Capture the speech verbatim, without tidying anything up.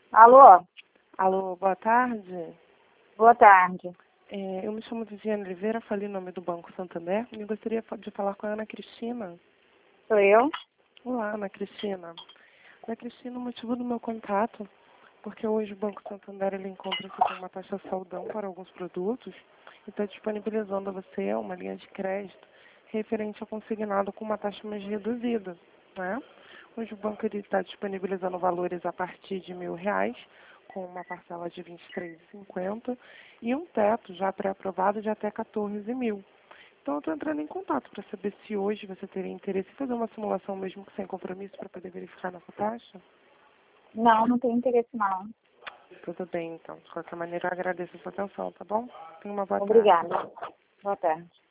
Alô? Alô, boa tarde. Boa tarde. É, eu me chamo Viviane Oliveira, falei em nome do Banco Santander e gostaria de falar com a Ana Cristina. Sou eu? Olá, Ana Cristina. Ana Cristina, o motivo do meu contato, porque hoje o Banco Santander ele encontra-se com uma taxa saudão para alguns produtos e está disponibilizando a você uma linha de crédito referente ao consignado com uma taxa mais reduzida, né? Hoje o banco está disponibilizando valores a partir de mil reais, com uma parcela de vinte e três reais e cinquenta centavos e um teto já pré-aprovado de até quatorze mil. Então eu estou entrando em contato para saber se hoje você teria interesse em fazer uma simulação mesmo que sem compromisso para poder verificar nossa taxa. Não, não tenho interesse não. Tudo bem, então. De qualquer maneira, eu agradeço a sua atenção, tá bom? Tenha uma boa tarde. Obrigada. Boa tarde.